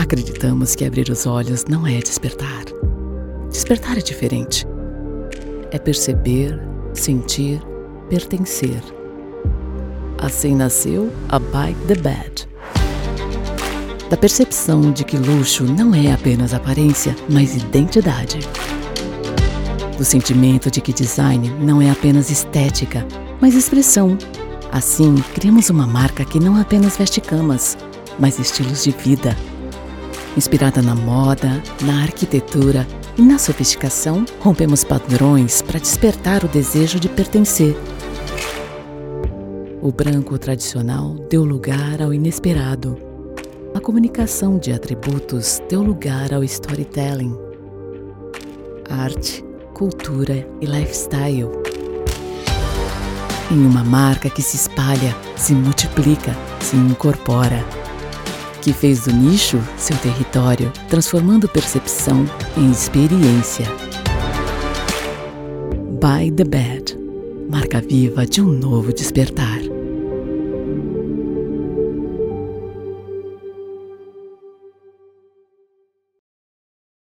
Acreditamos que abrir os olhos não é despertar. Despertar é diferente. É perceber, sentir, pertencer. Assim nasceu a By the Bed. Da percepção de que luxo não é apenas aparência, mas identidade. Do sentimento de que design não é apenas estética, mas expressão. Assim, criamos uma marca que não apenas veste camas, mas estilos de vida. Inspirada na moda, na arquitetura e na sofisticação, rompemos padrões para despertar o desejo de pertencer. O branco tradicional deu lugar ao inesperado. A comunicação de atributos deu lugar ao storytelling. Arte, cultura e lifestyle. Em uma marca que se espalha, se multiplica, se incorpora. Que fez do nicho seu território, transformando percepção em experiência. By the Bed, marca viva de um novo despertar.